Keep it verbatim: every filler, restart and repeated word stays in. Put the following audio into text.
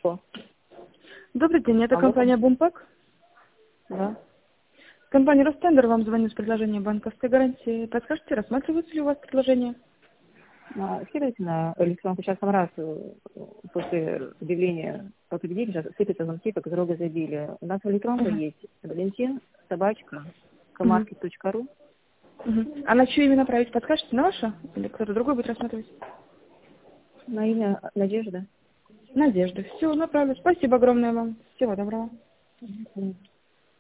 Добрый день, это Алло. компания Бумпак. Да. Компания Ростендер вам звонит с предложением банковской гарантии. Подскажите, рассматривается ли у вас предложение? А, Следовательно, электронный сейчас раз э, после объявления по победителю сейчас сыпятся звонки, как из рога изобилия. У нас в электронке Мгм. есть Валентин, собачка, Мгм. комаркет точка ру. Мгм. А на чье имя направить, подскажете? На ваше? Или кто-то другой будет рассматривать? На имя Надежда. Надежда. Все, направлю. Спасибо огромное вам. Всего доброго. Мгм.